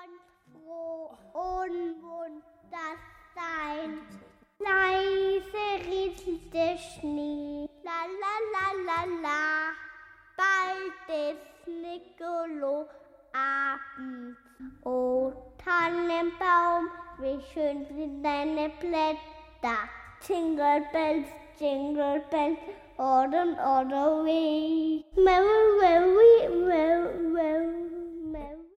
froh und bunt das sein. Leise rieselt der Schnee, la la la la la. Bald ist Nicolo Abend. O Tannenbaum, wie schön sind deine Blätter. Jingle bells, all on the way. Merry, merry, merry, merry.